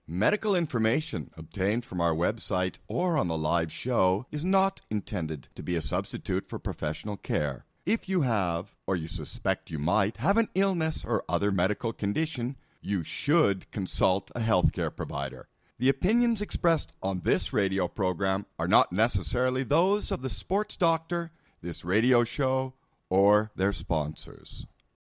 Medical information obtained from our website or on the live show is not intended to be a substitute for professional care. If you have, or you suspect you might, have an illness or other medical condition, you should consult a healthcare provider. The opinions expressed on this radio program are not necessarily those of the sports doctor, this radio show, or their sponsors.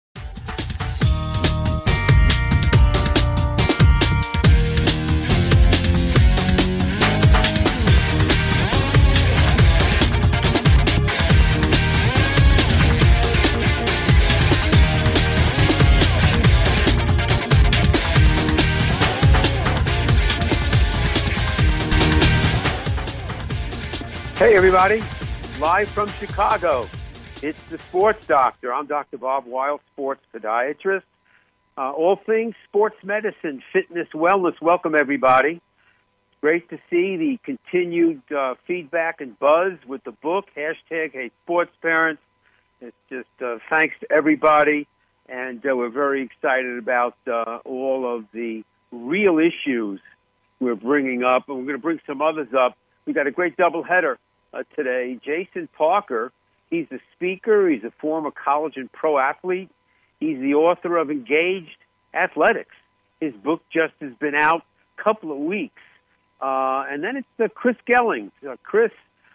Hey, everybody. Live from Chicago. It's the Sports Doctor. I'm Dr. Bob Weil, sports podiatrist. All things sports medicine, fitness, wellness. Welcome, everybody. Great to see the continued feedback and buzz with the book, hashtag Hey Sports Parents. It's just thanks to everybody, and we're very excited about all of the real issues we're bringing up, and we're going to bring some others up. We got a great doubleheader today. Jason Parker, he's a speaker. He's a former college and pro athlete. He's the author of Engaged Athletics. His book just has been out a couple of weeks. And then it's Chris Gellings. Chris,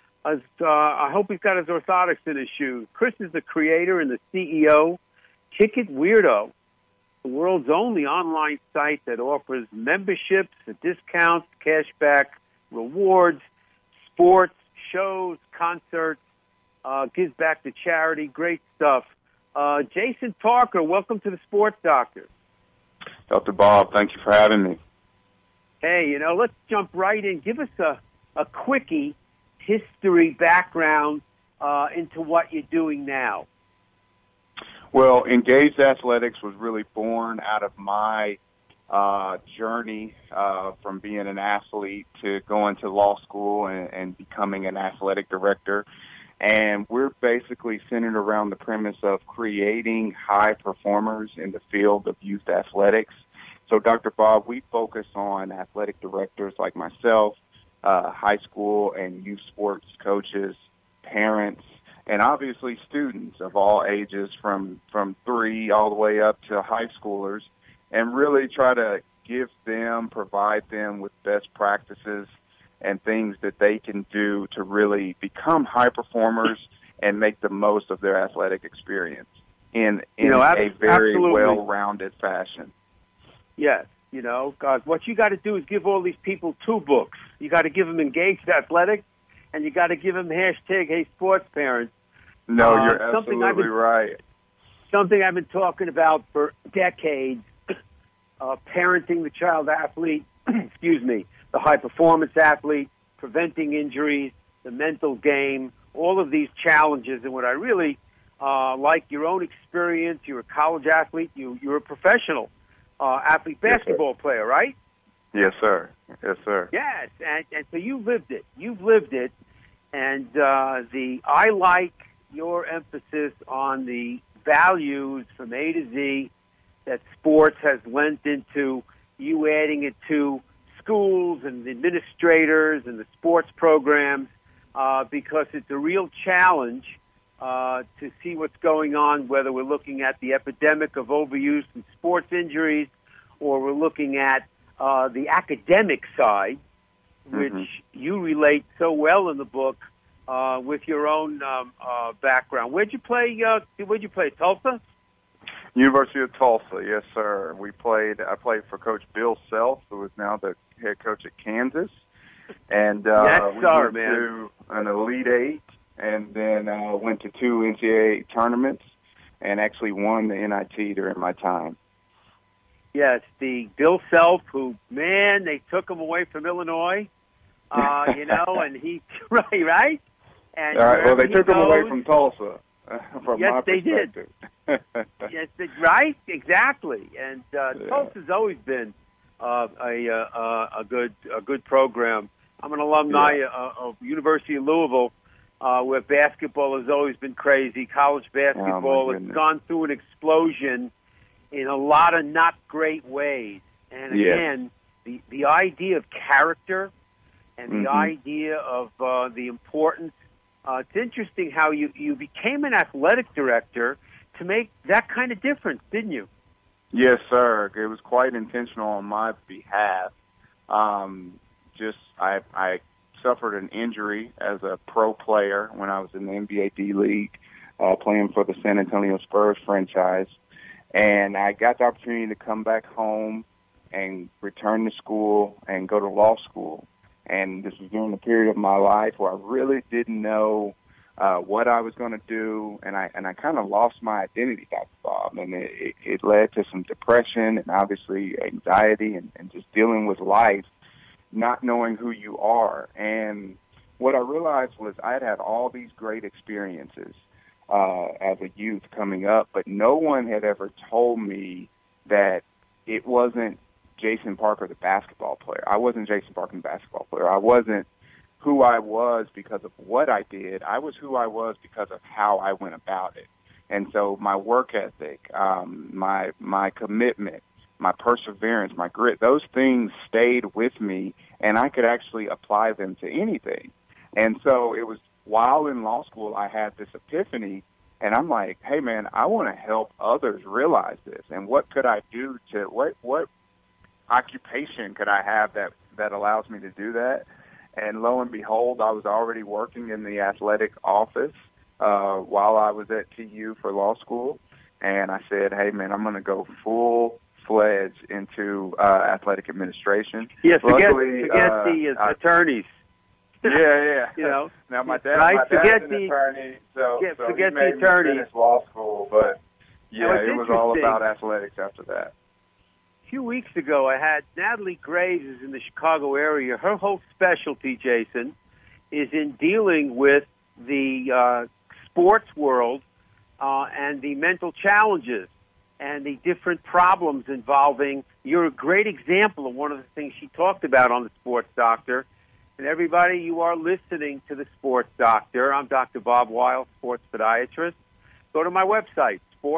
I hope he's got his orthotics in his shoes. Chris is the creator and the CEO, Ticket Weirdo, the world's only online site that offers memberships, discounts, cashback, rewards, sports, shows, concerts, gives back to charity. Great stuff. Jason Parker, welcome to the Sports Doctor. Dr. Bob, thank you for having me. Hey, let's jump right in. Give us a quickie history background into what you're doing now. Well, Engaged Athletics was really born out of my journey from being an athlete to going to law school and becoming an athletic director. And we're basically centered around the premise of creating high performers in the field of youth athletics. So, Dr. Bob, we focus on athletic directors like myself, high school and youth sports coaches, parents, and obviously students of all ages from 3 all the way up to high schoolers, and really try to provide them with best practices and things that they can do to really become high performers and make the most of their athletic experience in a very well-rounded fashion. Yes. God, what you got to do is give all these people 2 books. You got to give them Engaged Athletics, and you got to give them hashtag Hey Sports Parents. No, you're absolutely right. Something I've been talking about for decades. Parenting the child athlete, the high-performance athlete, preventing injuries, the mental game, all of these challenges. And what I really like, your own experience, you're a college athlete, you're a professional athlete basketball player, right? Yes, sir. Yes, sir. Yes, and so you lived it. You've lived it. And I like your emphasis on the values from A to Z that sports has lent into, you adding it to schools and the administrators and the sports programs, because it's a real challenge to see what's going on, whether we're looking at the epidemic of overuse and sports injuries, or we're looking at the academic side, which you relate so well in the book with your own background. Where'd you play? Tulsa? University of Tulsa, yes, sir. I played for Coach Bill Self, who is now the head coach at Kansas. And we went to an Elite Eight, and then went to 2 NCAA tournaments, and actually won the NIT during my time. Yes, the Bill Self, who, man, they took him away from Illinois, and he, right? And all right, well, they took him away from Tulsa. Yes, they did. Yes, right, exactly. And Tulsa's always been a good program. I'm an alumni of University of Louisville, where basketball has always been crazy. College basketball has gone through an explosion in a lot of not great ways. And again, the idea of character and the idea of the importance. It's interesting how you became an athletic director to make that kind of difference, didn't you? Yes, sir. It was quite intentional on my behalf. I suffered an injury as a pro player when I was in the NBA D-League, playing for the San Antonio Spurs franchise. And I got the opportunity to come back home and return to school and go to law school. And this was during a period of my life where I really didn't know what I was going to do, and I kind of lost my identity, Dr. Bob, and it led to some depression and obviously anxiety and just dealing with life, not knowing who you are. And what I realized was I had all these great experiences as a youth coming up, but no one had ever told me that it wasn't Jason Parker, the basketball player. I wasn't Jason Parker, the basketball player. I wasn't who I was because of what I did. I was who I was because of how I went about it. And so my work ethic, my commitment, my perseverance, my grit, those things stayed with me, and I could actually apply them to anything. And so it was while in law school I had this epiphany, and I'm like, hey, man, I want to help others realize this. And what could I do to what occupation could I have that allows me to do that? And lo and behold, I was already working in the athletic office while I was at TU for law school. And I said, hey, man, I'm going to go full-fledged into athletic administration. Yeah, forget the attorneys. Yeah. You know, now my dad's an attorney, so forget he made the attorneys. me finish law school. But yeah, it was all interesting. about athletics after that. A few weeks ago, I had Natalie Graves, who's in the Chicago area. Her whole specialty, Jason, is in dealing with the sports world and the mental challenges and the different problems involving. You're a great example of one of the things she talked about on The Sports Doctor. And everybody, you are listening to The Sports Doctor. I'm Dr. Bob Weil, sports podiatrist. Go to my website,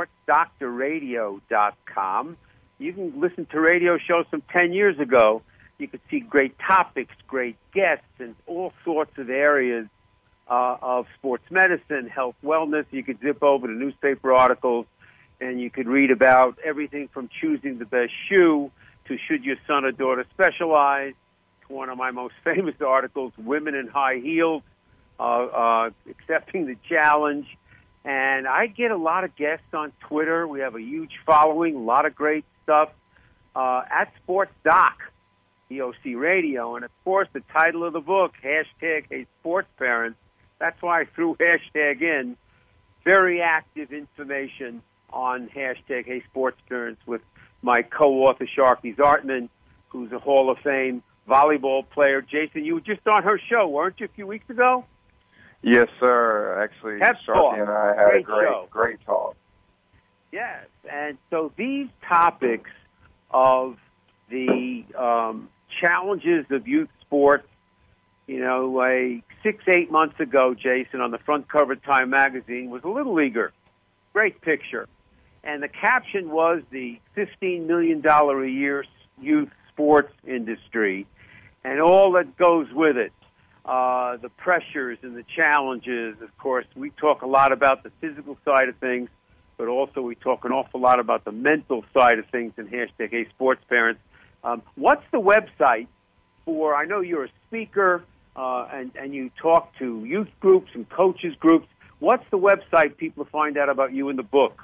sportsdoctorradio.com. You can listen to radio shows from 10 years ago. You can see great topics, great guests, and all sorts of areas of sports medicine, health, wellness. You could zip over to newspaper articles, and you could read about everything from choosing the best shoe to should your son or daughter specialize, to one of my most famous articles, Women in High Heels, Accepting the Challenge. And I get a lot of guests on Twitter. We have a huge following, a lot of great stuff at Sports Doc, EOC Radio. And, of course, the title of the book, hashtag Hey Sports Parents. That's why I threw hashtag in. Very active information on hashtag Hey Sports Parents with my co-author, Sharky Zartman, who's a Hall of Fame volleyball player. Jason, you were just on her show, weren't you, a few weeks ago? Yes, sir. Actually, Sharky and I had a great talk. Yes, and so these topics of the challenges of youth sports, you know, like 6-8 months ago, Jason, on the front cover of Time magazine was a Little Leaguer. Great picture. And the caption was the $15 million a year youth sports industry and all that goes with it. The pressures and the challenges. Of course, we talk a lot about the physical side of things, but also we talk an awful lot about the mental side of things in hashtag Hey Sports Parents. What's the website for, I know you're a speaker and you talk to youth groups and coaches groups. What's the website people find out about you in the book?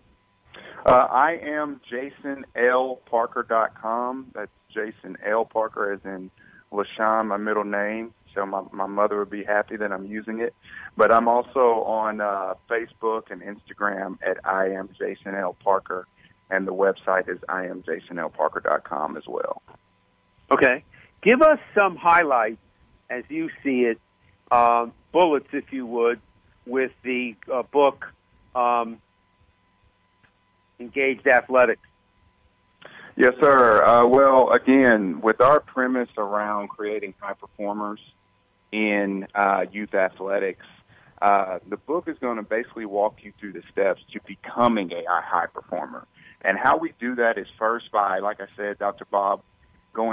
I am JasonLParker.com. That's Jason L. Parker as in LaShawn, my middle name. So my mother would be happy that I'm using it. But I'm also on Facebook and Instagram at I am Jason L. Parker, and the website is IamJasonLParker.com as well. Okay. Give us some highlights as you see it, bullets, if you would, with the book Engaged Athletics. Yes, sir. Well, again, with our premise around creating high performers in youth athletics, the book is going to basically walk you through the steps to becoming a high performer. And how we do that is first by, like I said, Dr. Bob, going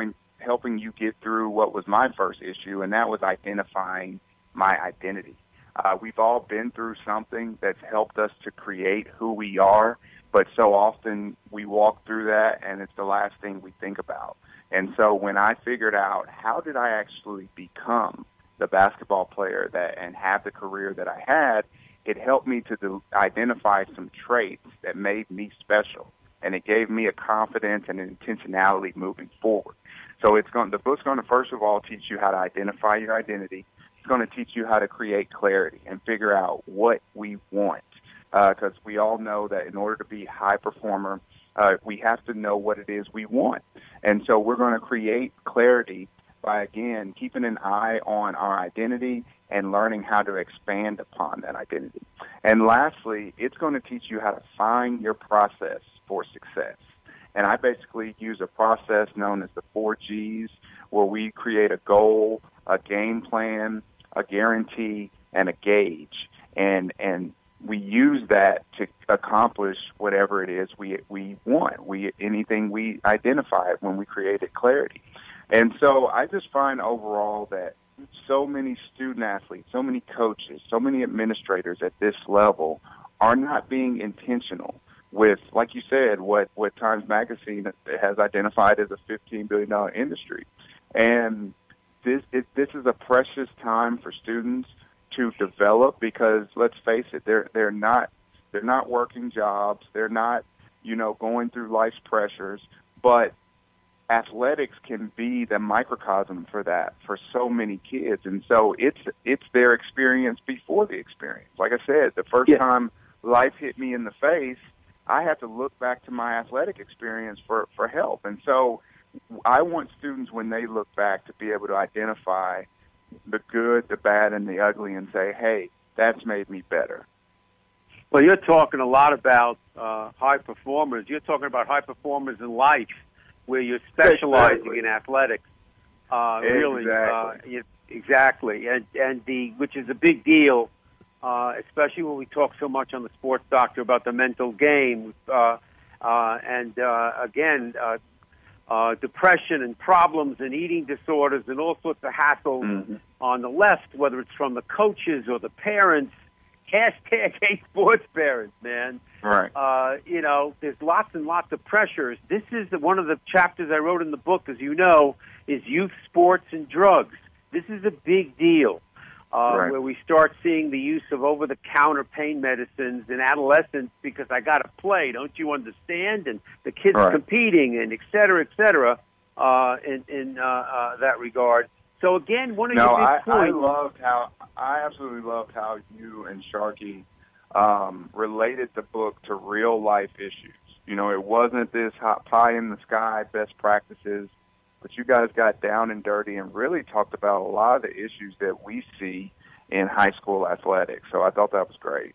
helping you get through what was my first issue, and that was identifying my identity. We've all been through something that's helped us to create who we are, but so often we walk through that and it's the last thing we think about. And so when I figured out how did I actually become the basketball player and have the career that I had, it helped me to identify some traits that made me special. And it gave me a confidence and an intentionality moving forward. So the book's going to, first of all, teach you how to identify your identity. It's going to teach you how to create clarity and figure out what we want. Because we all know that in order to be a high performer, we have to know what it is we want. And so we're going to create clarity by, again, keeping an eye on our identity and learning how to expand upon that identity. And lastly, it's going to teach you how to find your process for success. And I basically use a process known as the 4 Gs, where we create a goal, a game plan, a guarantee, and a gauge. And we use that to accomplish whatever it is we want. Anything we identify when we created clarity. And so I just find overall that so many student athletes, so many coaches, so many administrators at this level are not being intentional with, like you said, what Times Magazine has identified as a $15 billion industry. And this is a precious time for students to develop, because let's face it, they're not working jobs, they're not going through life's pressures, but athletics can be the microcosm for that for so many kids. And so it's their experience before the experience. Like I said, the first time life hit me in the face, I had to look back to my athletic experience for help. And so I want students, when they look back, to be able to identify the good, the bad, and the ugly and say, hey, that's made me better. Well, you're talking a lot about high performers. You're talking about high performers in life, where you're specializing in athletics. Really, exactly, and which is a big deal, especially when we talk so much on the Sports Doctor about the mental game, depression and problems and eating disorders and all sorts of hassles on the left, whether it's from the coaches or the parents. Hashtag hate sports parents, man. Right. There's lots and lots of pressures. This is one of the chapters I wrote in the book, as you know, is youth sports and drugs. This is a big deal, where we start seeing the use of over-the-counter pain medicines in adolescents because I got to play, don't you understand? And the kids competing and et cetera, in that regard. So again, one of your big points. I absolutely loved how you and Sharkey related the book to real life issues. It wasn't this hot pie in the sky best practices, but you guys got down and dirty and really talked about a lot of the issues that we see in high school athletics. So I thought that was great.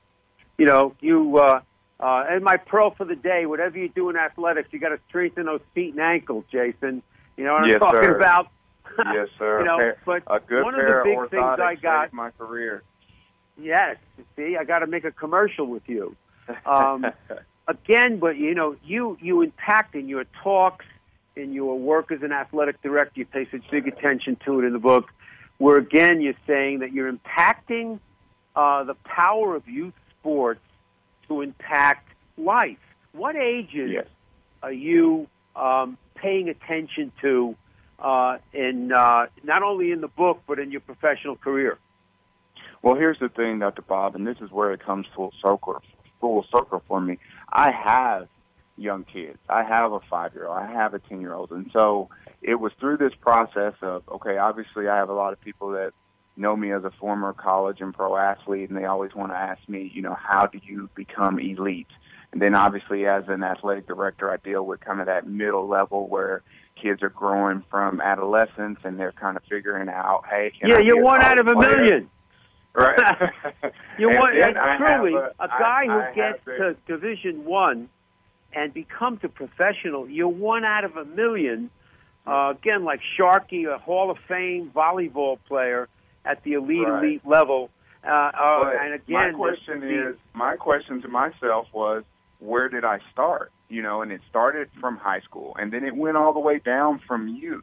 And my pearl for the day, whatever you do in athletics, you got to strengthen those feet and ankles, Jason. You know what I'm talking about? Yes, sir. But a good one pair of the big things I got saved my career. Yes, see, I got to make a commercial with you. Again, but you impact in your talks, in your work as an athletic director, you pay such big attention to it in the book, where again you're saying that you're impacting the power of youth sports to impact life. What ages are you paying attention to in not only in the book but in your professional career? Well, here's the thing, Dr. Bob, and this is where it comes full circle for me. I have young kids. I have a 5-year-old. I have a 10-year-old. And so it was through this process of, okay, obviously I have a lot of people that know me as a former college and pro athlete, and they always want to ask me, how do you become elite? And then obviously as an athletic director, I deal with kind of that middle level where kids are growing from adolescence and they're kind of figuring out, hey, you're one out of a million. Right. You want truly a guy who gets to Division I and becomes a professional. You're one out of a million. Again, like Sharkey, a Hall of Fame volleyball player at the elite level. And again, my question to myself was, where did I start? And it started from high school, and then it went all the way down from youth.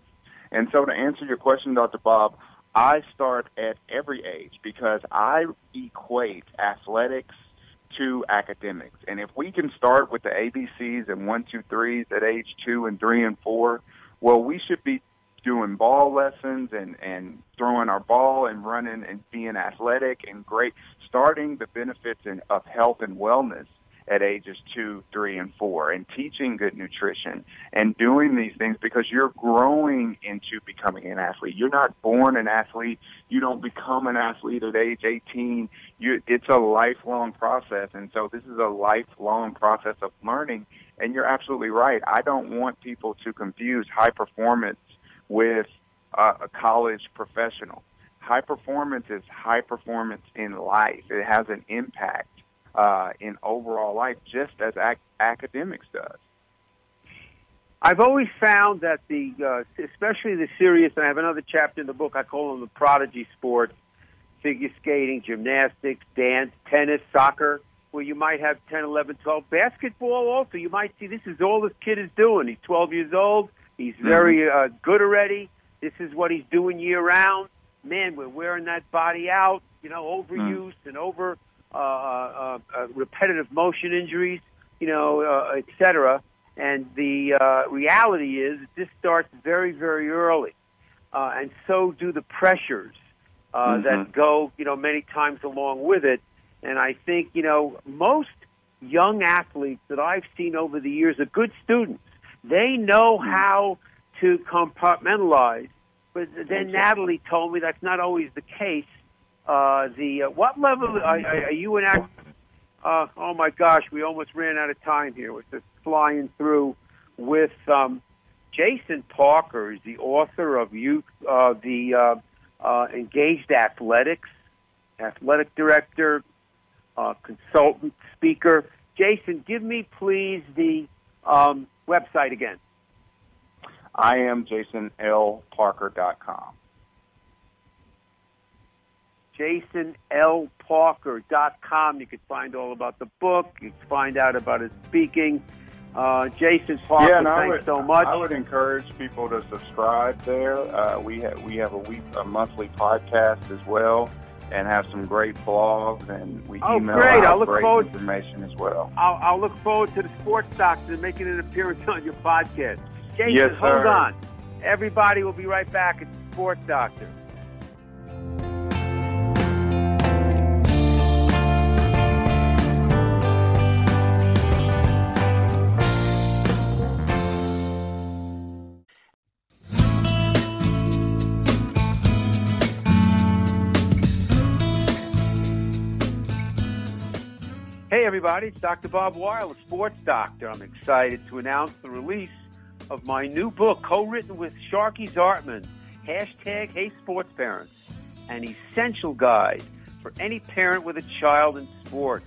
And so to answer your question, Dr. Bob, I start at every age because I equate athletics to academics. And if we can start with the ABCs and 1, 2, 3s at age 2 and 3 and 4, well, we should be doing ball lessons and throwing our ball and running and being athletic and great, starting the benefits of health and wellness at ages 2, 3, and 4, and teaching good nutrition and doing these things because you're growing into becoming an athlete. You're not born an athlete. You don't become an athlete at age 18. It's a lifelong process, and so this is a lifelong process of learning, and you're absolutely right. I don't want people to confuse high performance with a college professional. High performance is high performance in life. It has an impact in overall life, just as academics does. I've always found that especially the serious, and I have another chapter in the book, I call them the prodigy sports, figure skating, gymnastics, dance, tennis, soccer, where you might have 10, 11, 12. Basketball also, you might see this is all this kid is doing. He's 12 years old. He's very good already. This is what he's doing year-round. Man, we're wearing that body out, overuse and over repetitive motion injuries, et cetera. And the reality is this starts very, very early. And so do the pressures that go, many times along with it. And I think, most young athletes that I've seen over the years are good students. They know how to compartmentalize. But then Natalie told me that's not always the case. What level are you in? Oh my gosh, we almost ran out of time here. We're just flying through with Jason Parker, is the author of Engaged Athletics, athletic director, consultant, speaker. Jason, give me please the website again. I am JasonLParker.com. JasonLParker.com. You can find all about the book. You can find out about his speaking. Jason Parker, thanks so much. I would encourage people to subscribe there. We have a monthly podcast as well, and have some great blogs, and we email out great information as well. I'll look forward to the Sports Doctor making an appearance on your podcast. Jason, yes, hold on. Everybody will be right back at the Sports Doctor. Hey, everybody, it's Dr. Bob Weil, the Sports Doctor. I'm excited to announce the release of my new book, co-written with Sharky Zartman, #HeySportsParents, an essential guide for any parent with a child in sports.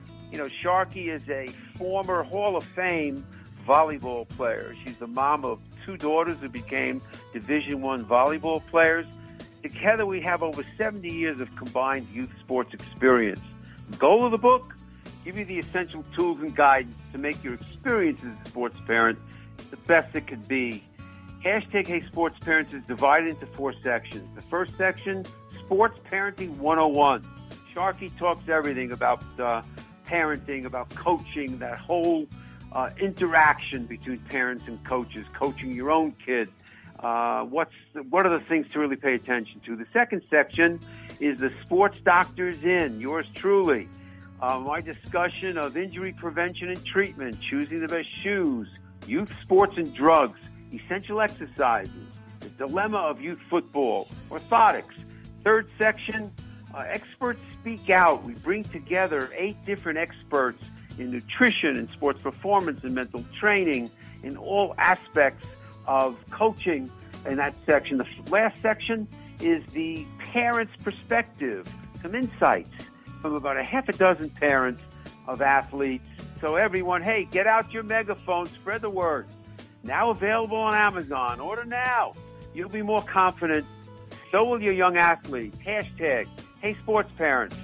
Sharky is a former Hall of Fame volleyball player. She's the mom of 2 daughters who became Division I volleyball players. Together, we have over 70 years of combined youth sports experience. The goal of the book? Give you the essential tools and guidance to make your experience as a sports parent the best it could be. #HeySportsParents is divided into 4 sections. The first section, Sports Parenting 101. Sharky talks everything about parenting, about coaching, that whole interaction between parents and coaches, coaching your own kid. What are the things to really pay attention to? The second section is the Sports Doctor's In, yours truly. My discussion of injury prevention and treatment, choosing the best shoes, youth sports and drugs, essential exercises, the dilemma of youth football, orthotics. Third section, experts speak out. We bring together 8 different experts in nutrition and sports performance and mental training in all aspects of coaching in that section. The last section is the parent's perspective, some insights from about a half a dozen parents of athletes. So everyone, hey, get out your megaphone, spread the word. Now available on Amazon. Order now. You'll be more confident. So will your young athlete. #HeySportsParents.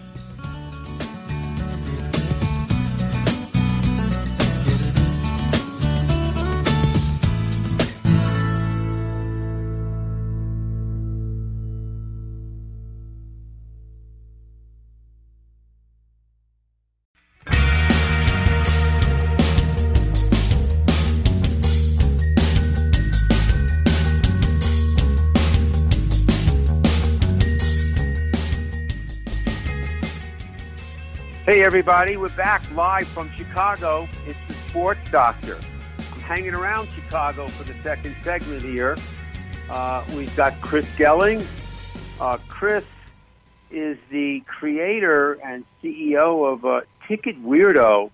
Hey, everybody. We're back live from Chicago. It's the Sports Doctor. I'm hanging around Chicago for the second segment here. We've got Chris Gelling. Chris is the creator and CEO of Ticket Weirdo.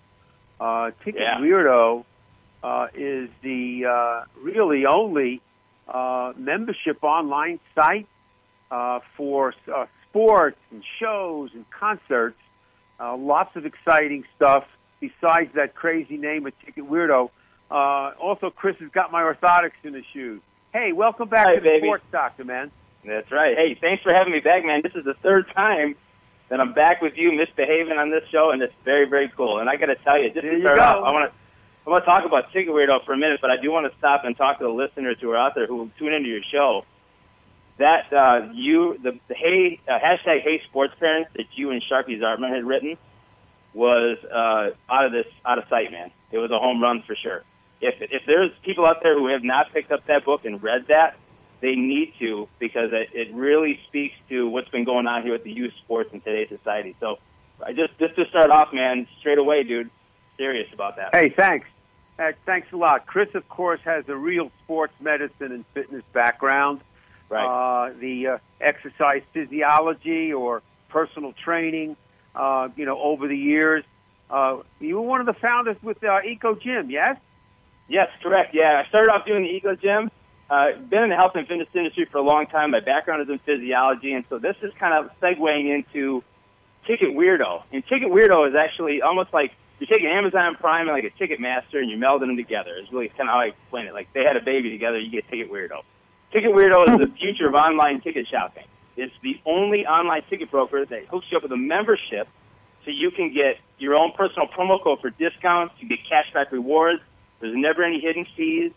Weirdo is the really only membership online site for sports and shows and concerts. Lots of exciting stuff besides that crazy name of Ticket Weirdo. Also, Chris has got my orthotics in his shoes. Hey, welcome back to the Sports Doctor, man. That's right. Hey, thanks for having me back, man. This is the third time that I'm back with you, misbehaving on this show, and it's very, very cool. And I got to tell you, just to start off, I want to talk about Ticket Weirdo for a minute, but I do want to stop and talk to the listeners who are out there who will tune into your show. That hashtag Hey Sports Parents that you and Sharpie Zartman had written was out of sight, man. It was a home run for sure. If there's people out there who have not picked up that book and read that, they need to, because it really speaks to what's been going on here with the youth sports in today's society. So I just to start off, man, straight away, dude, serious about that. Hey, thanks. Thanks a lot. Chris, of course, has a real sports medicine and fitness background. Right. The exercise physiology or personal training, over the years. You were one of the founders with Eco Gym, yes? Yes, correct. Yeah, I started off doing the Eco Gym. Been in the health and fitness industry for a long time. My background is in physiology, and so this is kind of segueing into Ticket Weirdo. And Ticket Weirdo is actually almost like you're taking Amazon Prime and like a Ticketmaster, and you're melding them together. It's really kind of how I explain it. Like they had a baby together, you get Ticket Weirdo. Ticket Weirdo is the future of online ticket shopping. It's the only online ticket broker that hooks you up with a membership so you can get your own personal promo code for discounts, you get cashback rewards, there's never any hidden fees,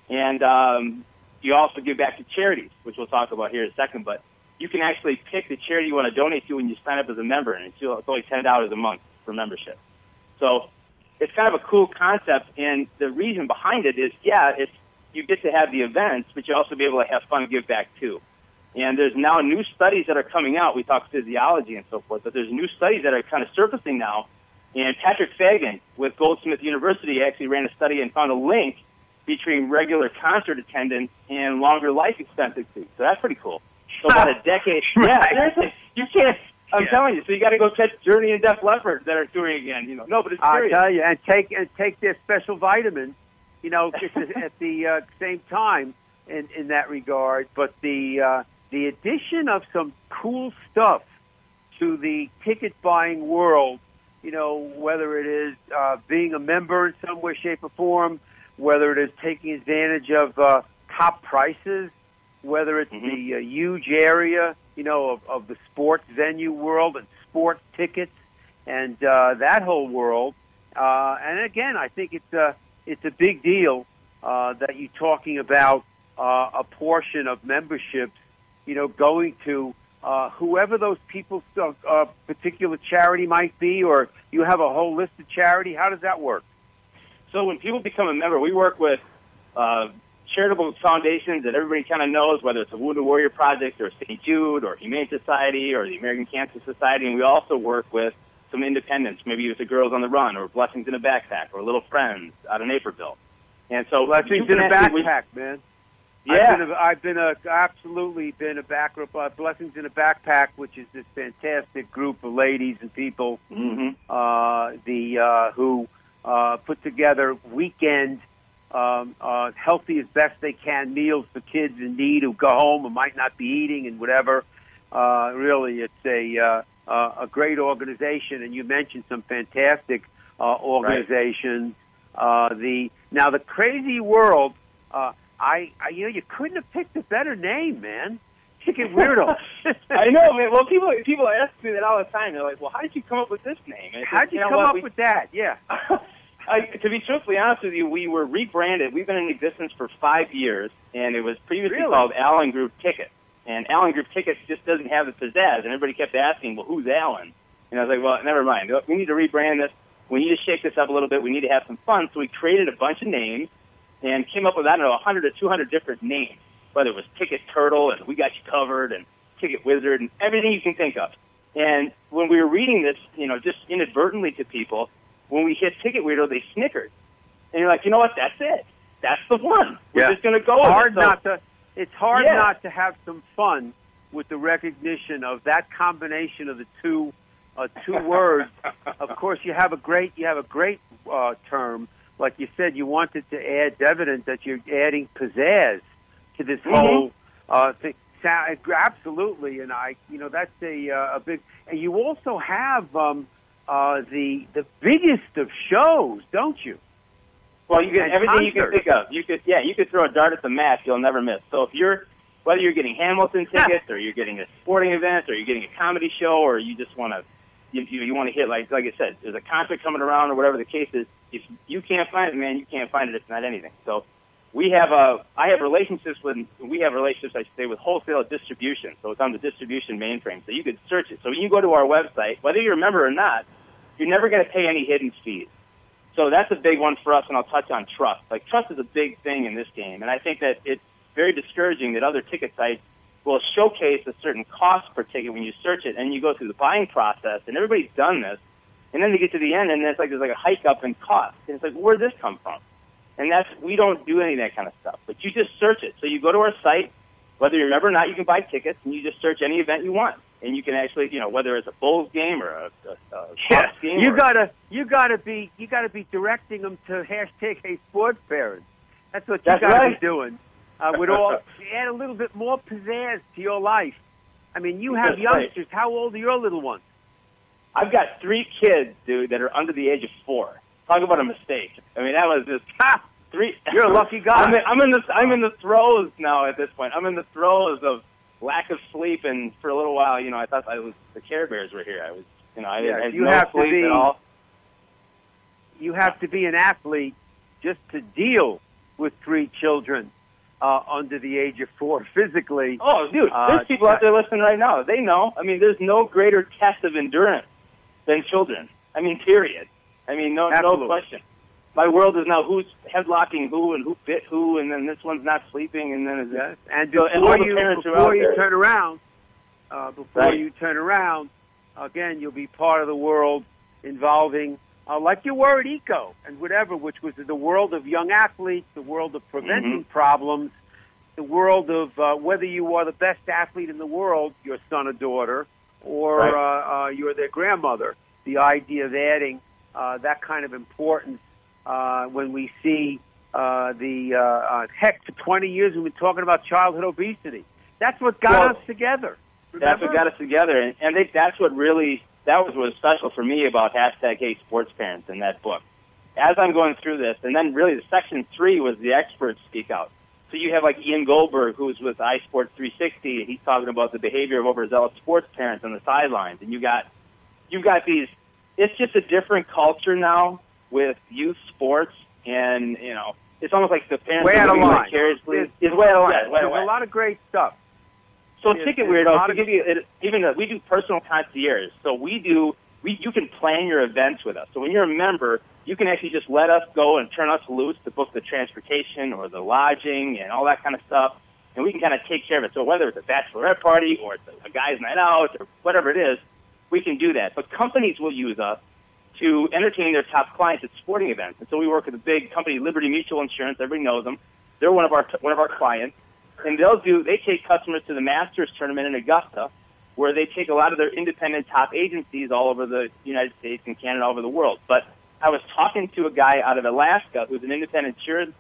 and you also give back to charities, which we'll talk about here in a second, but you can actually pick the charity you want to donate to when you sign up as a member, and it's only $10 a month for membership. So it's kind of a cool concept, and the reason behind it is, you get to have the events, but you also be able to have fun and give back too. And there's now new studies that are coming out. We talk physiology and so forth, but there's new studies that are kind of surfacing now. And Patrick Fagan with Goldsmith University actually ran a study and found a link between regular concert attendance and longer life expectancy. So that's pretty cool. So about a decade. Yeah, seriously. You can't. I'm telling you. So you got to go catch Journey and Def Leppard that are touring again. No, but it's serious. I tell you, and take their special vitamins. Just at the same time in that regard. But the addition of some cool stuff to the ticket buying world, whether it is being a member in some way, shape, or form, whether it is taking advantage of top prices, whether it's the huge area, of the sports venue world and sports tickets and that whole world. And again, I think it's a big deal that you're talking about a portion of memberships, going to whoever those people's particular charity might be, or you have a whole list of charity. How does that work? So when people become a member, we work with charitable foundations that everybody kind of knows, whether it's a Wounded Warrior Project or St. Jude or Humane Society or the American Cancer Society, and we also work with some independents, maybe with the Girls on the Run or Blessings in a Backpack or Little Friends out of Naperville. And so Blessings in a Backpack, man. Yeah. I've absolutely been a backer of Blessings in a Backpack, which is this fantastic group of ladies and people who put together weekend healthy as best they can meals for kids in need who go home and might not be eating and whatever. Really, it's a great organization, and you mentioned some fantastic organizations. Right. The Crazy World. You couldn't have picked a better name, man. Ticket Weirdo. I know, man. Well, people ask me that all the time. They're like, "Well, how did you come up with this name?" How did you come up with that? Yeah. To be truthfully honest with you, we were rebranded. We've been in existence for 5 years, and it was previously called Allen Group Tickets. And Allen Group Tickets just doesn't have the pizzazz. And everybody kept asking, well, who's Allen? And I was like, well, never mind. We need to rebrand this. We need to shake this up a little bit. We need to have some fun. So we created a bunch of names and came up with, 100 or 200 different names, whether it was Ticket Turtle and We Got You Covered and Ticket Wizard and everything you can think of. And when we were reading this, just inadvertently to people, when we hit Ticket Weirdo, they snickered. And you're like, you know what? That's it. That's the one. We're just going to go with it. It's hard not to have some fun with the recognition of that combination of the two words. Of course, you have a great term. Like you said, you wanted to add evidence that you're adding pizzazz to this whole thing. Absolutely, and that's a big. And you also have the biggest of shows, don't you? Well, you get everything you can think of. You could throw a dart at the match, you'll never miss. So whether you're getting Hamilton tickets, or you're getting a sporting event, or you're getting a comedy show, or you just want to, you want to hit like I said, there's a concert coming around, or whatever the case is. If you can't find it, man, you can't find it. It's not anything. So I have relationships, I should say, with wholesale distribution. So it's on the distribution mainframe. So you could search it. So when you go to our website, whether you remember or not, you're never going to pay any hidden fees. So that's a big one for us, and I'll touch on trust. Like, trust is a big thing in this game, and I think that it's very discouraging that other ticket sites will showcase a certain cost per ticket when you search it, and you go through the buying process, and everybody's done this, and then you get to the end, and there's like a hike up in cost. And it's like, where'd this come from? And we don't do any of that kind of stuff. But you just search it. So you go to our site, whether you remember or not, you can buy tickets, and you just search any event you want. And you can actually, whether it's a Bulls game or a Bucks game. You gotta be directing them to #Hey Sports Parents. That's what you gotta be doing. Add a little bit more pizzazz to your life. I mean, you have youngsters. How old are your little ones? I've got 3 kids, dude, that are under the age of 4. Talk about a mistake. I mean, that was just 3. You're a lucky guy. I'm in the throes now at this point. I'm in the throes of lack of sleep, and for a little while, I thought the Care Bears were here. I had no sleep at all. You have to be an athlete just to deal with 3 children under the age of 4 physically. Oh, dude, there's people out there listening right now. They know. I mean, there's no greater test of endurance than children. I mean, period. I mean, no question. My world is now who's headlocking who and who bit who, and then this one's not sleeping, and then before you turn around, again, you'll be part of the world involving, like you were at ECO and whatever, which was the world of young athletes, the world of preventing problems, the world of whether you are the best athlete in the world, your son or daughter, or you're their grandmother. The idea of adding that kind of importance. When we see heck, for 20 years we've been talking about childhood obesity. That's what got us together. Remember? That's what got us together, and I think that was what was special for me about #Hey Sports Parents in that book. As I'm going through this, and then really the section 3 was the experts speak out. So you have like Ian Goldberg, who's with iSports 360, and he's talking about the behavior of overzealous sports parents on the sidelines, and you've got these. It's just a different culture now with youth sports, and it's almost like the parents way out of line. It's way out of line. There's a lot of great stuff. So Ticket Weirdo, to give you we do personal concierge. So you can plan your events with us. So when you're a member, you can actually just let us go and turn us loose to book the transportation or the lodging and all that kind of stuff, and we can kind of take care of it. So whether it's a bachelorette party or it's a guy's night out or whatever it is, we can do that. But companies will use us to entertain their top clients at sporting events. And so we work with a big company, Liberty Mutual Insurance. Everybody knows them. They're one of our clients. And they take customers to the Masters tournament in Augusta, where they take a lot of their independent top agencies all over the United States and Canada, all over the world. But I was talking to a guy out of Alaska who's an independent insurance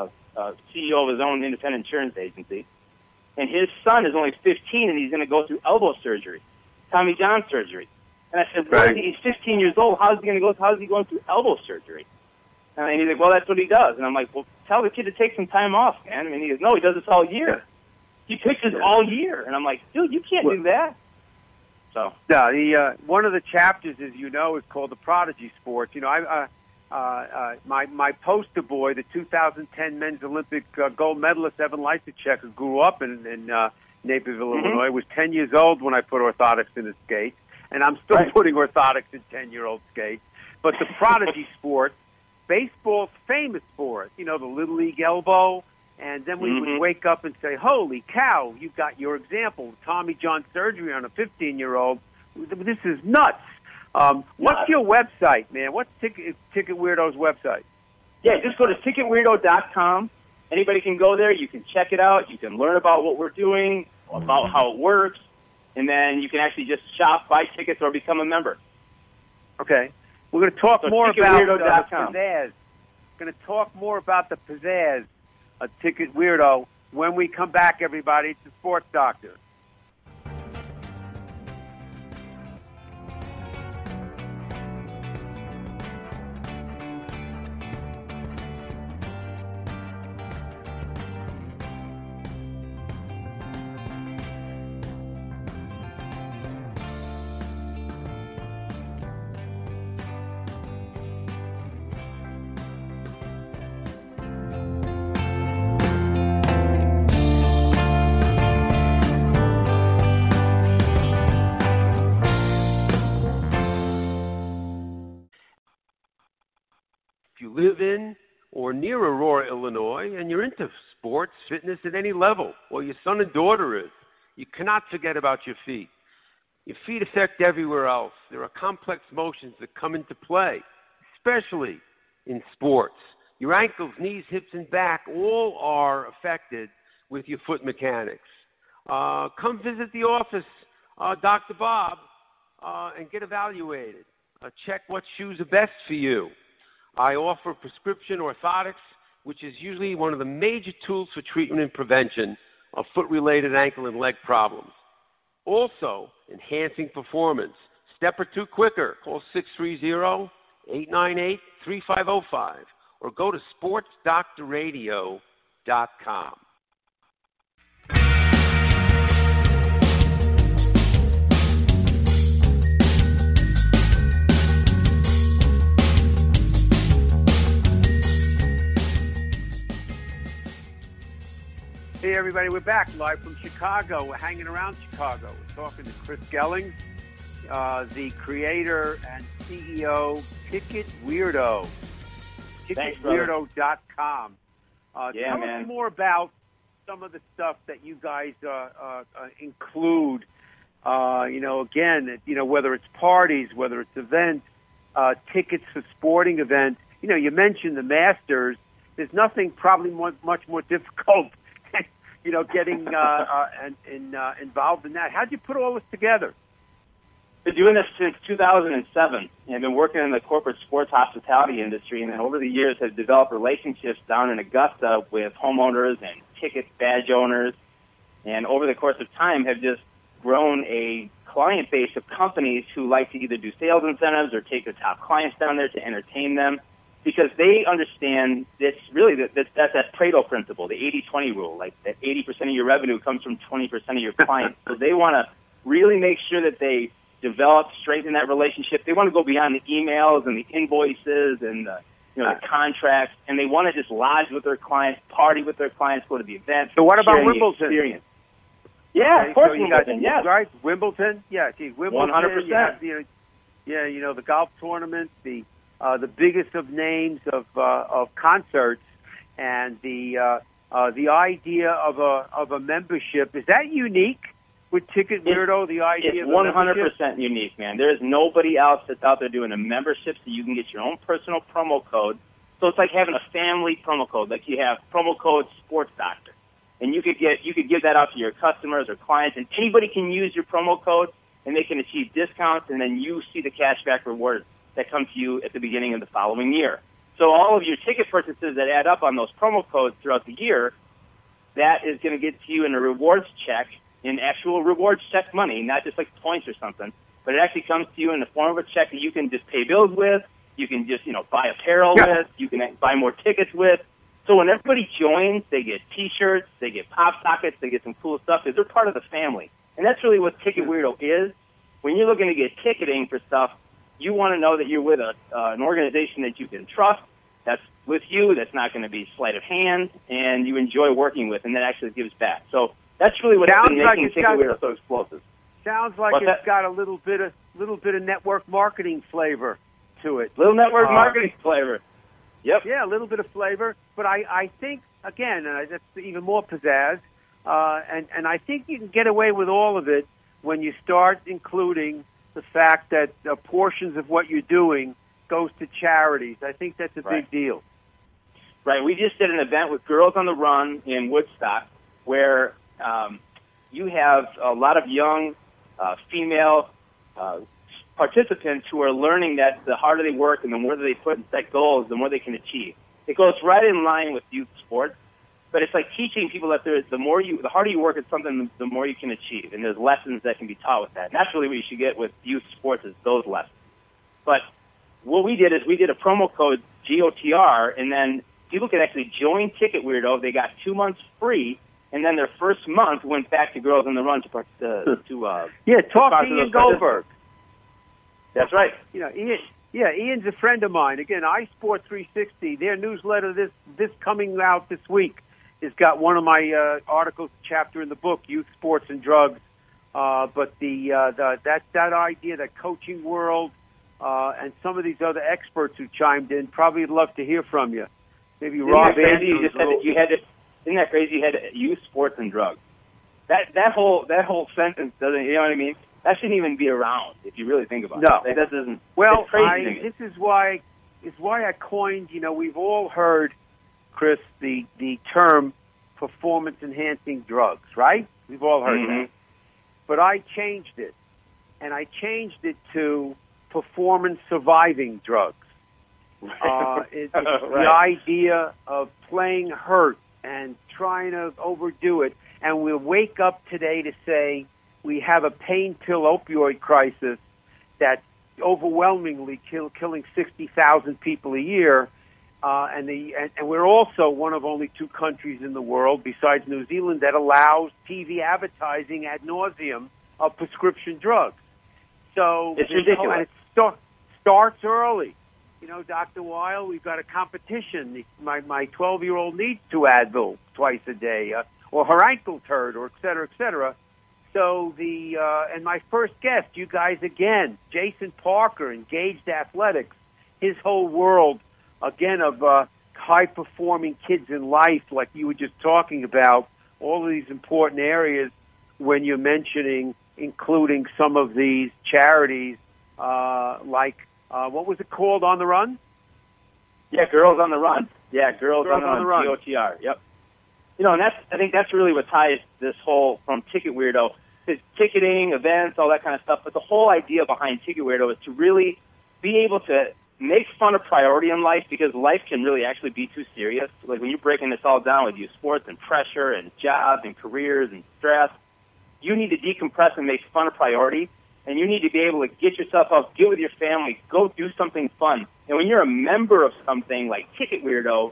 CEO of his own independent insurance agency, and his son is only 15, and he's going to go through elbow surgery, Tommy John surgery. And I said, well, he's 15 years old. How's he going through elbow surgery? And he's like, well, that's what he does. And I'm like, well, tell the kid to take some time off, man. I mean, he goes, no, he does this all year. He pitches all year. And I'm like, dude, you can't do that. So one of the chapters, as you know, is called the Prodigy Sports. My poster boy, the 2010 men's Olympic gold medalist Evan Lysichek, who grew up in Naperville, Illinois, was 10 years old when I put orthotics in his skates. And I'm still putting orthotics in 10-year-old skates. But the Prodigy Sport, baseball's famous for it. The Little League elbow. And then we would wake up and say, holy cow, you got your example. Tommy John surgery on a 15-year-old This is nuts. What's your website, man? What's Ticket Weirdo's website? Yeah, just go to ticketweirdo.com. Anybody can go there. You can check it out. You can learn about what we're doing, about how it works, and then you can actually just shop, buy tickets, or become a member. Okay. We're going to talk more about the pizzazz. Going to talk more about the pizzazz of Ticket Weirdo when we come back, everybody. It's the Sports Doctor. If you live in or near Aurora, Illinois, and you're into sports, fitness at any level, or your son and daughter is, you cannot forget about your feet. Your feet affect everywhere else. There are complex motions that come into play, especially in sports. Your ankles, knees, hips, and back all are affected with your foot mechanics. Come visit the office, Dr. Bob, and get evaluated. Check what shoes are best for you. I offer prescription orthotics, which is usually one of the major tools for treatment and prevention of foot-related ankle and leg problems. Also, enhancing performance. Step or two quicker. Call 630-898-3505 or go to sportsdoctorradio.com. Hey, everybody, we're back live from Chicago. We're hanging around Chicago. We're talking to Chris Gelling, the creator and CEO, Ticket Weirdo. TicketWeirdo.com. Tell us more about some of the stuff that you guys include. Whether it's parties, whether it's events, tickets for sporting events. You mentioned the Masters. There's nothing probably much more difficult getting involved in that. How'd you put all this together? Been doing this since 2007, and I've been working in the corporate sports hospitality industry, and then over the years have developed relationships down in Augusta with homeowners and ticket badge owners, and over the course of time have just grown a client base of companies who like to either do sales incentives or take their top clients down there to entertain them, because they understand that's that Pareto principle, the 80-20 rule, like that 80% of your revenue comes from 20% of your clients. So they want to really make sure that they develop, strengthen that relationship. They want to go beyond the emails and the invoices and the contracts, and they want to just lodge with their clients, party with their clients, go to the events. So what about Wimbledon? Experience. Yeah, of course, Wimbledon. Yeah, right. Wimbledon. Yeah, Wimbledon. 100%. The golf tournament, the biggest of names of concerts, and the idea of a membership. Is that unique with Ticket Weirdo? The idea it's 100% unique, man. There is nobody else that's out there doing a membership, so you can get your own personal promo code. So it's like having a family promo code. Like you have promo code Sports Doctor, and you could give that out to your customers or clients, and anybody can use your promo code, and they can achieve discounts, and then you see the cashback rewards that come to you at the beginning of the following year. So all of your ticket purchases that add up on those promo codes throughout the year, that is going to get to you in a rewards check, in actual rewards check money, not just like points or something, but it actually comes to you in the form of a check that you can just pay bills with, you can just, buy apparel with, you can buy more tickets with. So when everybody joins, they get T-shirts, they get pop sockets, they get some cool stuff because they're part of the family. And that's really what Ticket Weirdo is. When you're looking to get ticketing for stuff, you want to know that you're with an organization that you can trust, that's with you, that's not going to be sleight of hand, and you enjoy working with, and that actually gives back. So that's really what's been making Ticket Weirdo so explosive. Sounds like it's got a little bit of network marketing flavor to it. Little network marketing flavor. Yep. Yeah, a little bit of flavor, but I think again, that's even more pizzazz, and I think you can get away with all of it when you start including the fact that portions of what you're doing goes to charities. I think that's a big deal. Right. We just did an event with Girls on the Run in Woodstock where you have a lot of young female participants who are learning that the harder they work and the more that they put and set goals, the more they can achieve. It goes right in line with youth sports, but it's like teaching people that the harder you work at something, the more you can achieve, and there's lessons that can be taught with that. And that's really what you should get with youth sports, is those lessons. But what we did is we did a promo code GOTR, and then people could actually join Ticket Weirdo. They got 2 months free, and then their first month went back to Girls on the Run talk to Ian Goldberg. That's right. Ian's a friend of mine. Again, iSport 360, their newsletter this coming out this week has got one of my articles, chapter in the book, Youth Sports and Drugs. But that idea, that coaching world, and some of these other experts who chimed in, probably would love to hear from you. Maybe Rob Andrews. Isn't that crazy? You had youth sports and drugs. That whole sentence doesn't. You know what I mean? That shouldn't even be around if you really think about it. No, that doesn't. Well, it's crazy this is why I coined. We've all heard, Chris, the term performance enhancing drugs, right? We've all heard that. But I changed it, and I changed it to performance surviving drugs. It's the idea of playing hurt and trying to overdo it. And we'll wake up today to say we have a pain pill opioid crisis that's overwhelmingly killing 60,000 people a year. And we're also one of only 2 countries in the world, besides New Zealand, that allows TV advertising ad nauseum of prescription drugs. So it's ridiculous. And it starts early. Dr. Weil, we've got a competition. My 12-year-old needs 2 Advil twice a day, or her ankle's hurt, or et cetera, et cetera. So and my first guest, you guys again, Jason Parker, Engaged Athletics, his whole world, again, of high-performing kids in life, like you were just talking about, all of these important areas when you're mentioning, including some of these charities, like, what was it called, On the Run? Yeah, Girls on the Run. Yeah, Girls on the Run, GOTR, yep. And I think that's really what ties this whole, from Ticket Weirdo, to ticketing, events, all that kind of stuff. But the whole idea behind Ticket Weirdo is to really be able to make fun a priority in life, because life can really actually be too serious. Like when you're breaking this all down with youth sports and pressure and jobs and careers and stress, you need to decompress and make fun a priority. And you need to be able to get yourself out, get with your family, go do something fun. And when you're a member of something like Ticket Weirdo,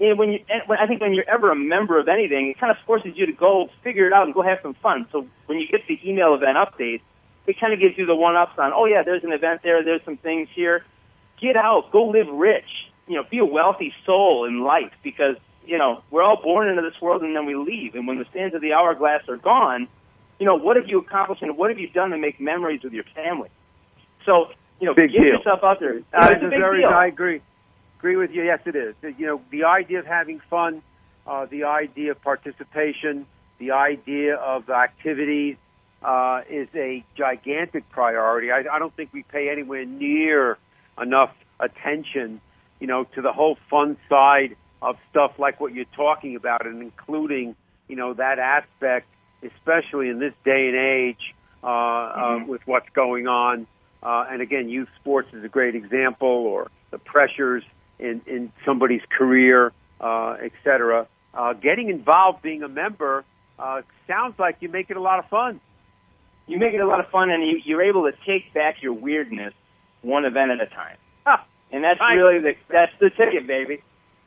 I think when you're ever a member of anything, it kind of forces you to go figure it out and go have some fun. So when you get the email event updates, it kind of gives you the one-ups on, oh, yeah, there's an event there, there's some things here. Get out, go live rich, be a wealthy soul in life, because, we're all born into this world and then we leave. And when the sands of the hourglass are gone, what have you accomplished and what have you done to make memories with your family? So, big get deal. Yourself out there. It's a big deal. I agree with you. Yes, it is. The idea of having fun, the idea of participation, the idea of activities is a gigantic priority. I don't think we pay anywhere near enough attention, to the whole fun side of stuff like what you're talking about, and including, that aspect, especially in this day and age, with what's going on. And again, youth sports is a great example, or the pressures in somebody's career, et cetera. Getting involved, being a member, sounds like you make it a lot of fun. You make it a lot of fun, and you're able to take back your weirdness one event at a time. And that's really that's the ticket, baby.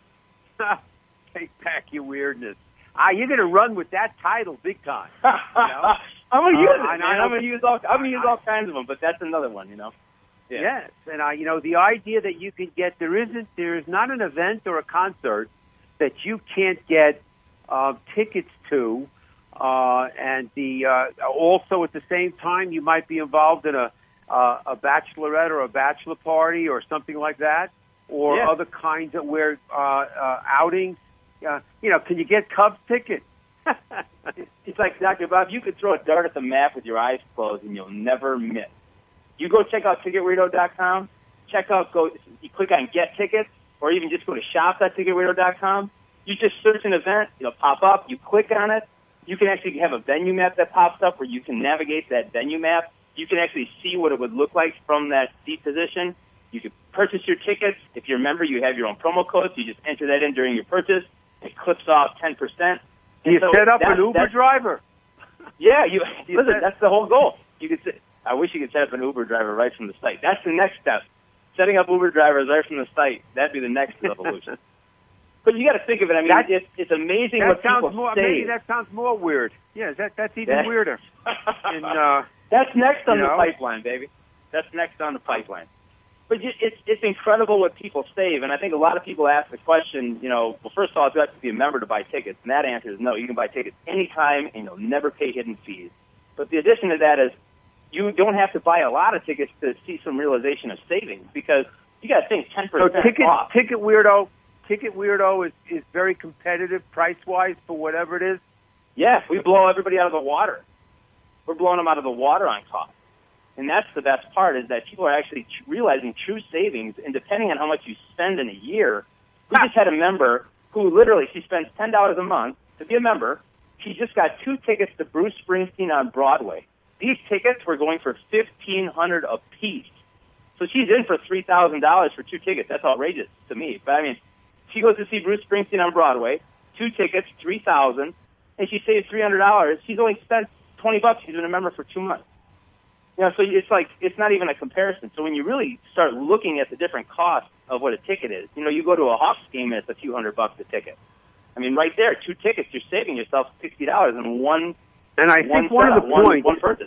Take back your weirdness. You're going to run with that title big time. I'm going to use it, man. I'm going to use all kinds of them, but that's another one, Yeah. Yes, and the idea that you can get there is not an event or a concert that you can't get tickets to, and also at the same time you might be involved in a bachelorette or a bachelor party or something like that, or other kinds of outings. Can you get Cubs tickets? It's like, Dr. Bob, you could throw a dart at the map with your eyes closed and you'll never miss. You go check out TicketWeirdo.com. You click on Get Tickets, or even just go to shop.TicketWeirdo.com. You just search an event, it'll pop up. You click on it. You can actually have a venue map that pops up where you can navigate that venue map. You can actually see what it would look like from that seat position. You can purchase your tickets. If you're a member, you have your own promo code. So you just enter that in during your purchase. It clips off 10%. You set up an Uber driver. Yeah, listen, that's the whole goal. I wish you could set up an Uber driver right from the site. That's the next step. Setting up Uber drivers right from the site. That'd be the next evolution. But you got to think of it. I mean, it's amazing what people save. Maybe that sounds more weird. Yeah, that's even weirder. That's next on the pipeline, baby. That's next on the pipeline. But it's incredible what people save, and I think a lot of people ask the question, well, first of all, do you have to be a member to buy tickets? And that answer is no. You can buy tickets anytime, and you'll never pay hidden fees. But the addition to that is you don't have to buy a lot of tickets to see some realization of savings, because you got to think 10% off. Ticket Weirdo is very competitive price-wise for whatever it is. Yeah, we blow everybody out of the water. We're blowing them out of the water on cost. And that's the best part, is that people are actually realizing true savings, and depending on how much you spend in a year. We just had a member who literally, she spends $10 a month to be a member. She just got 2 tickets to Bruce Springsteen on Broadway. These tickets were going for $1,500 a piece. So she's in for $3,000 for 2 tickets. That's outrageous to me. But I mean, she goes to see Bruce Springsteen on Broadway, 2 tickets, $3,000, and she saves $300. She's only spent $20. She's been a member for 2 months. So it's not even a comparison. So when you really start looking at the different costs of what a ticket is, you go to a Hawks game and it's a few $100 a ticket. I mean, right there, 2 tickets, you're saving yourself $60 in one. And I think one purchase.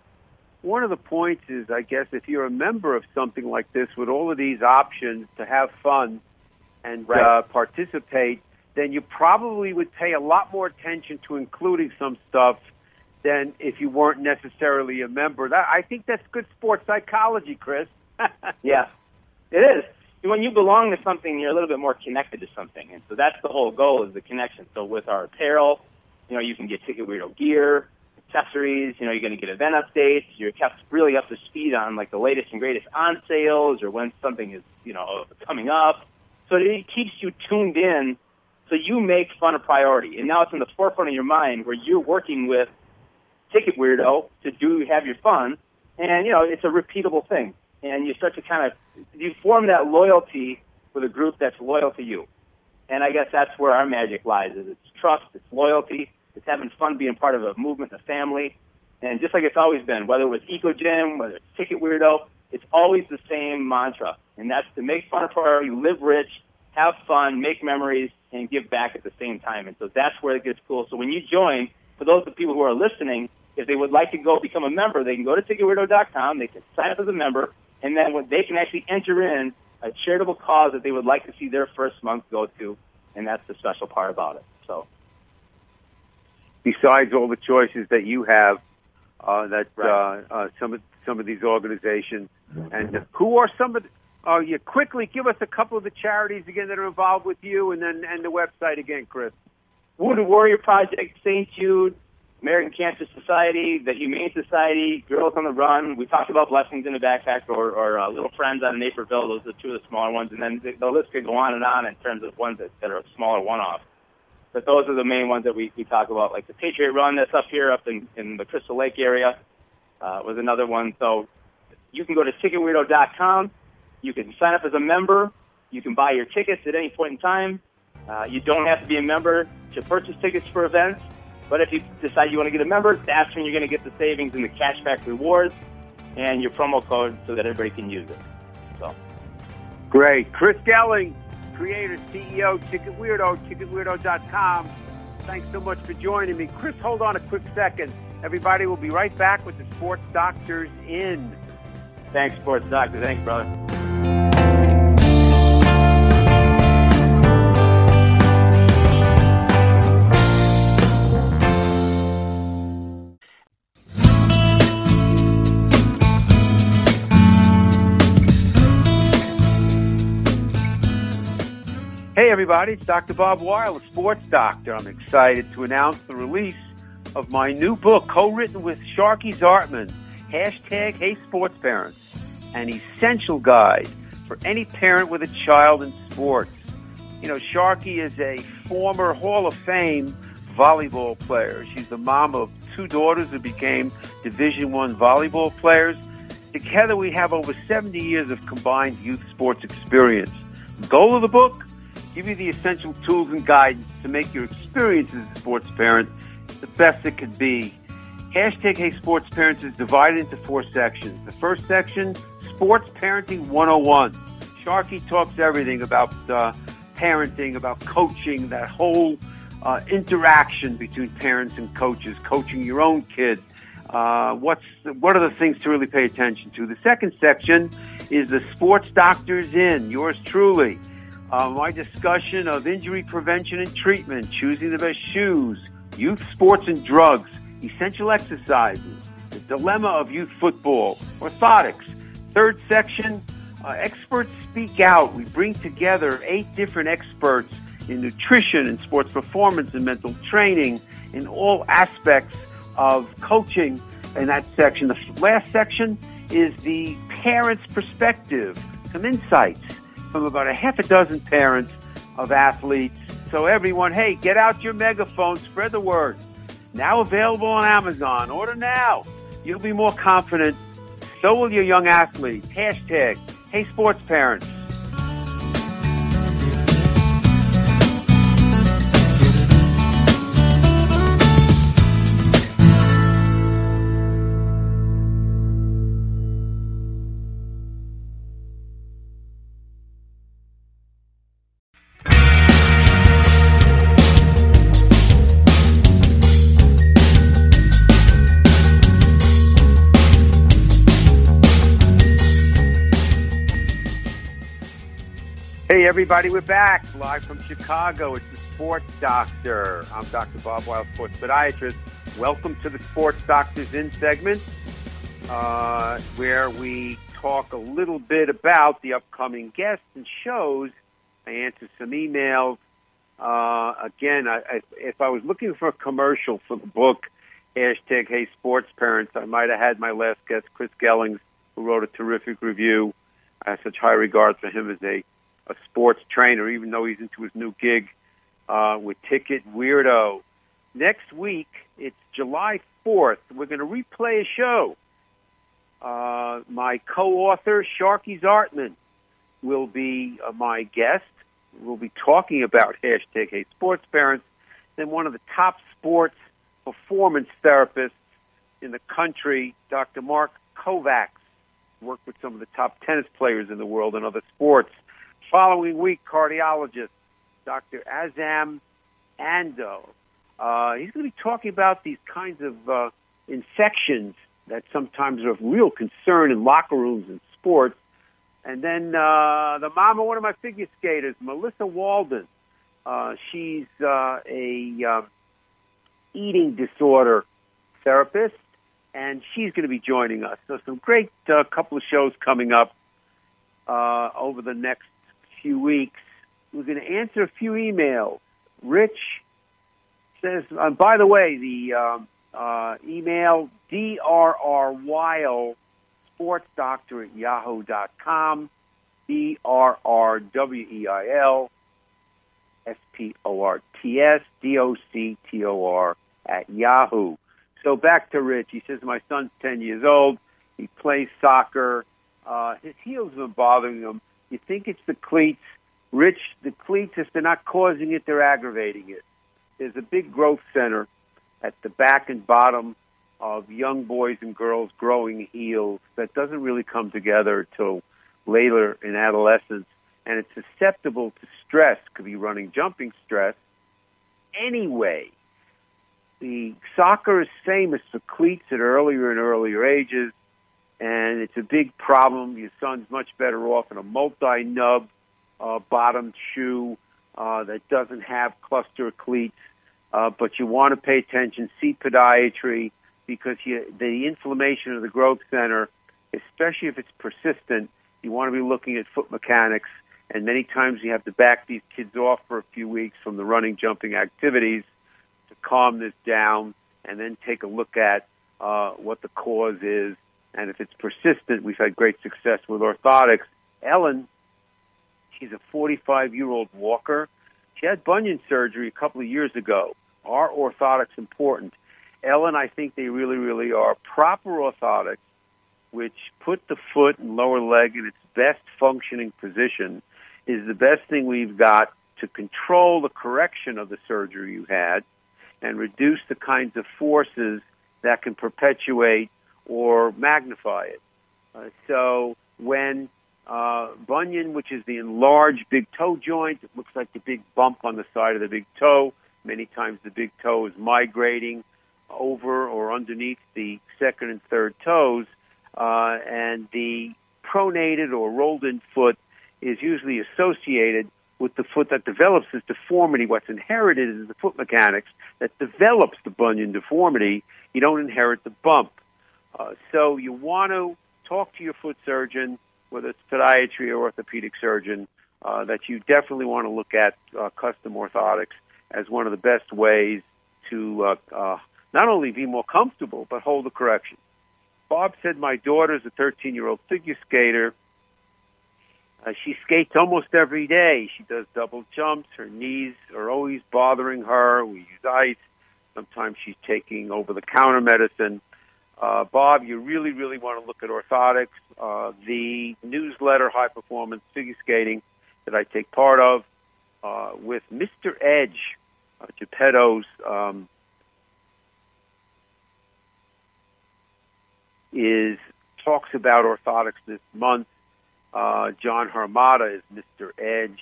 One of the points is, I guess, if you're a member of something like this with all of these options to have fun and participate, then you probably would pay a lot more attention to including some stuff than if you weren't necessarily a member. I think that's good sports psychology, Chris. Yeah, it is. When you belong to something, you're a little bit more connected to something. And so that's the whole goal, is the connection. So with our apparel, you can get Ticket Weirdo gear, accessories, you're going to get event updates. You're kept really up to speed on like the latest and greatest on sales or when something is, coming up. So it keeps you tuned in. So you make fun a priority. And now it's in the forefront of your mind where you're working with Ticket Weirdo to have your fun, and it's a repeatable thing, and you start to you form that loyalty with a group that's loyal to you, and I guess that's where our magic lies. It's trust, it's loyalty, it's having fun being part of a movement, a family, and just like it's always been, whether it was Eco Gym, whether it's Ticket Weirdo, it's always the same mantra, and that's to make fun a priority, live rich, have fun, make memories, and give back at the same time, and so that's where it gets cool. So when you join, for those of the people who are listening, if they would like to go become a member, they can go to TicketWeirdo.com, they can sign up as a member, and then they can actually enter in a charitable cause that they would like to see their first month go to, and that's the special part about it. So, besides all the choices that you have, some of these organizations, and who are some of the, quickly give us a couple of the charities again that are involved with you, and the website again, Chris. Wounded Warrior Project, St. Jude, American Cancer Society, the Humane Society, Girls on the Run. We talked about Blessings in a Backpack or Little Friends out of Naperville. Those are 2 of the smaller ones. And then the list could go on and on in terms of ones that are smaller one-offs. But those are the main ones that we talk about, like the Patriot Run that's up here, up in the Crystal Lake area was another one. So you can go to TicketWeirdo.com. You can sign up as a member. You can buy your tickets at any point in time. You don't have to be a member to purchase tickets for events. But if you decide you want to get a member, that's when you're going to get the savings and the cashback rewards and your promo code so that everybody can use it. So, great. Chris Gelling, creator, CEO, Ticket Weirdo, TicketWeirdo.com. Thanks so much for joining me. Chris, hold on a quick second. Everybody, will be right back with the Sports Doctors In. Thanks, Sports Doctor. Thanks, brother. Hey everybody, it's Dr. Bob Weil, the Sports Doctor. I'm excited to announce the release of my new book, co-written with Sharky Zartman, Hashtag Hey Sports Parents, an essential guide for any parent with a child in sports. You know, Sharky is a former Hall of Fame volleyball player. She's the mom of 2 daughters who became Division I volleyball players. Together we have over 70 years of combined youth sports experience. The goal of the book? Give you the essential tools and guidance to make your experience as a sports parent the best it could be. Hashtag Hey Sports Parents is divided into 4 sections. The first section, Sports Parenting 101. Sharky talks everything about parenting, about coaching, that whole interaction between parents and coaches, coaching your own kid. What are the things to really pay attention to? The second section is the Sports Doctor's In, yours truly. My discussion of injury prevention and treatment, choosing the best shoes, youth sports and drugs, essential exercises, the dilemma of youth football, orthotics. Third section, experts speak out. We bring together 8 different experts in nutrition and sports performance and mental training in all aspects of coaching in that section. The last section is the parent's perspective, some insights from about a half a dozen parents of athletes. So everyone, hey, get out your megaphone, spread the word. Now available on Amazon. Order now. You'll be more confident. So will your young athletes. Hashtag Hey Sports Parents. Hey, everybody, we're back live from Chicago. It's the Sports Doctor. I'm Dr. Bob Weil, sports podiatrist. Welcome to the Sports Doctor's In segment, where we talk a little bit about the upcoming guests and shows. I answer some emails. Again, if I was looking for a commercial for the book, hashtag Hey Sports Parents, I might have had my last guest, Chris Gellings, who wrote a terrific review. I have such high regard for him as a sports trainer, even though he's into his new gig with Ticket Weirdo. Next week, it's July 4th. We're going to replay a show. My co-author, Sharky Zartman, will be my guest. We'll be talking about hashtag Hey Sports Parents. Then one of the top sports performance therapists in the country, Dr. Mark Kovacs, worked with some of the top tennis players in the world and other sports. Following week, cardiologist, Dr. Azam Ando. He's going to be talking about these kinds of infections that sometimes are of real concern in locker rooms and sports. And then the mom of one of my figure skaters, Melissa Walden. She's a eating disorder therapist, and she's going to be joining us. So some great couple of shows coming up over the next few weeks. We're going to answer a few emails. Rich says, by the way, the email drrweil sportsdoctor@yahoo.com, drrweil sportsdoctor@yahoo. So back to Rich. He says, my son's 10 years old. He plays soccer. His heels have been bothering him. You think it's the cleats. Rich, the cleats, if they're not causing it, they're aggravating it. There's a big growth center at the back and bottom of young boys and girls growing heels that doesn't really come together till later in adolescence, and it's susceptible to stress. Could be running, jumping stress. Anyway, the soccer is famous for cleats at earlier and earlier ages, and it's a big problem. Your son's much better off in a multi-nub bottomed shoe that doesn't have cluster cleats, but you want to pay attention, see podiatry, because the inflammation of the growth center, especially if it's persistent, you want to be looking at foot mechanics, and many times you have to back these kids off for a few weeks from the running, jumping activities to calm this down, and then take a look at what the cause is And if it's persistent, we've had great success with orthotics. Ellen, she's a 45-year-old walker. She had bunion surgery a couple of years ago. Are orthotics important? Ellen, I think they really, really are. Proper orthotics, which put the foot and lower leg in its best functioning position, is the best thing we've got to control the correction of the surgery you had and reduce the kinds of forces that can perpetuate or magnify it. So when bunion, which is the enlarged big toe joint, it looks like the big bump on the side of the big toe. Many times the big toe is migrating over or underneath the second and third toes, and the pronated or rolled-in foot is usually associated with the foot that develops this deformity. What's inherited is the foot mechanics that develops the bunion deformity. You don't inherit the bump. So you want to talk to your foot surgeon, whether it's podiatry or orthopedic surgeon, that you definitely want to look at custom orthotics as one of the best ways to not only be more comfortable, but hold the correction. Bob said my daughter's a 13-year-old figure skater. She skates almost every day. She does double jumps. Her knees are always bothering her. We use ice. Sometimes she's taking over-the-counter medicine. Bob, you really, really want to look at orthotics. The newsletter, High Performance Figure Skating, that I take part of, with Mr. Edge, Geppetto's, talks about orthotics this month. John Harmata is Mr. Edge.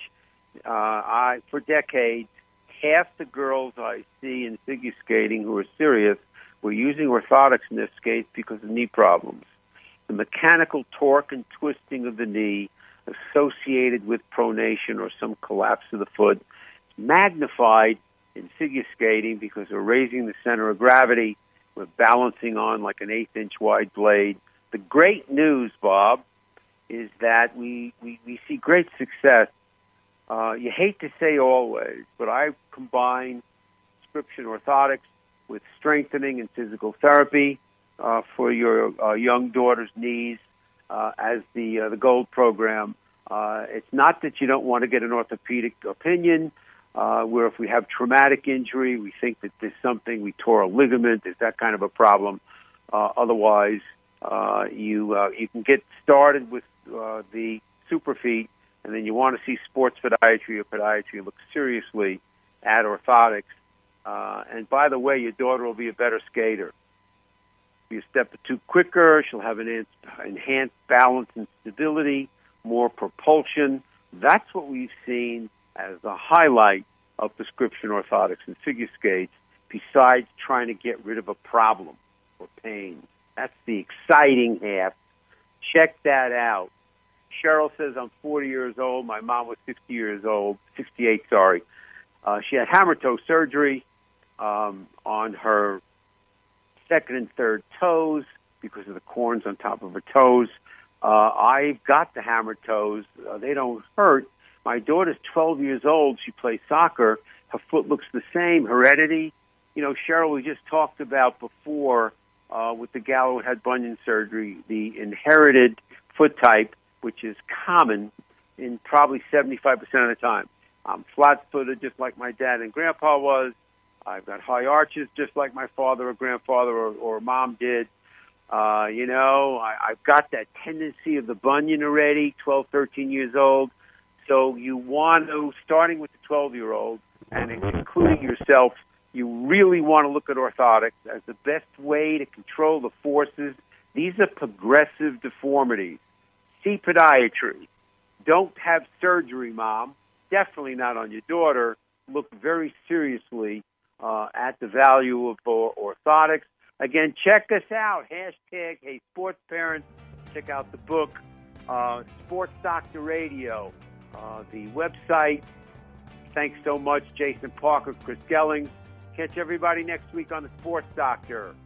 For decades, half the girls I see in figure skating who are serious were using orthotics in their skates because of knee problems. The mechanical torque and twisting of the knee associated with pronation or some collapse of the foot is magnified in figure skating because we're raising the center of gravity. We're balancing on like an 1/8-inch wide blade. The great news, Bob, is that we see great success. You hate to say always, but I combine prescription orthotics with strengthening and physical therapy for your young daughter's knees as the Gold program. It's not that you don't want to get an orthopedic opinion, where if we have traumatic injury, we think that there's something, we tore a ligament, there's that kind of a problem. Otherwise, you can get started with the Superfeet, and then you want to see sports podiatry or podiatry and look seriously at orthotics. And by the way, your daughter will be a better skater. Be a step or two quicker. She'll have an enhanced balance and stability, more propulsion. That's what we've seen as the highlight of prescription orthotics and figure skates, besides trying to get rid of a problem or pain. That's the exciting half. Check that out. Cheryl says, I'm 40 years old. My mom was 68, sorry. She had hammer toe surgery on her second and third toes because of the corns on top of her toes. I've got the hammer toes. They don't hurt. My daughter's 12 years old. She plays soccer. Her foot looks the same. Heredity. You know, Cheryl, we just talked about before with the gal who had bunion surgery, the inherited foot type, which is common in probably 75% of the time. I'm flat-footed just like my dad and grandpa was. I've got high arches just like my father or grandfather or mom did. I've got that tendency of the bunion already, 12, 13 years old. So you want to, starting with the 12-year-old and including yourself, you really want to look at orthotics as the best way to control the forces. These are progressive deformities. See podiatry. Don't have surgery, Mom. Definitely not on your daughter. Look very seriously at the value of orthotics. Again, check us out. Hashtag Hey Sports Parents. Check out the book, Sports Doctor Radio, the website. Thanks so much, Jason Parker, Chris Gelling. Catch everybody next week on the Sports Doctor.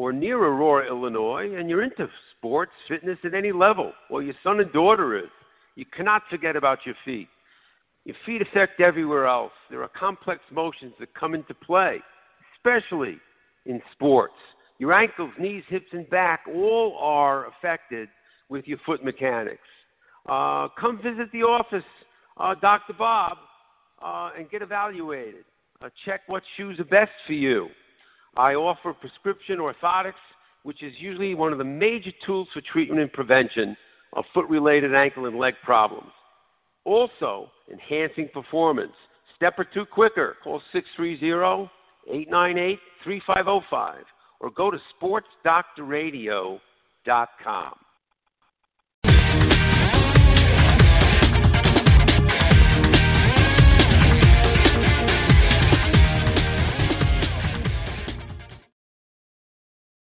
or near Aurora, Illinois, and you're into sports, fitness at any level, or your son and daughter is, you cannot forget about your feet. Your feet affect everywhere else. There are complex motions that come into play, especially in sports. Your ankles, knees, hips, and back all are affected with your foot mechanics. Come visit the office, Dr. Bob, and get evaluated. Check what shoes are best for you. I offer prescription orthotics, which is usually one of the major tools for treatment and prevention of foot-related ankle and leg problems. Also, enhancing performance. Step or two quicker. Call 630-898-3505 or go to sportsdoctorradio.com.